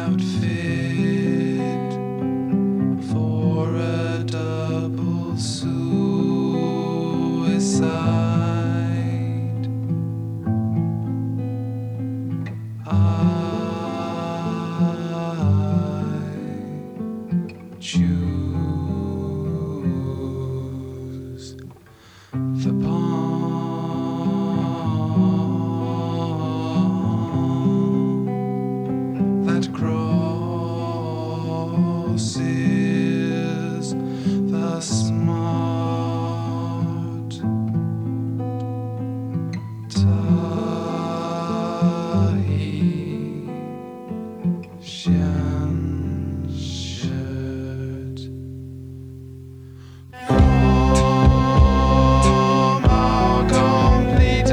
outfit for a double suicide. I choose the palm that crosses the smart Tahitian shirt. From our complete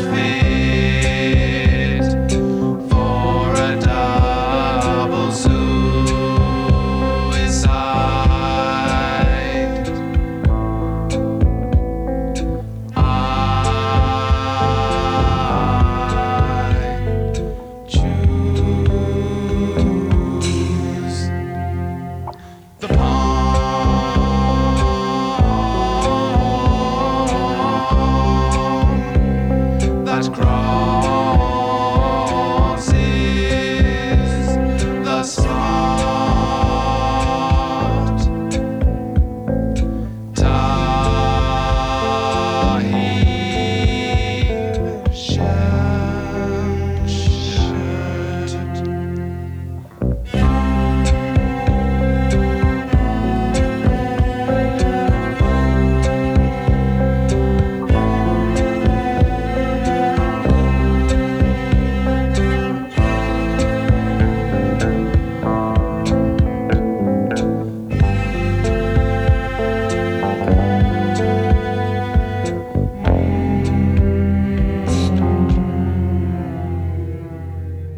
outfit for a double suicide. I choose the palm that crosses the sun.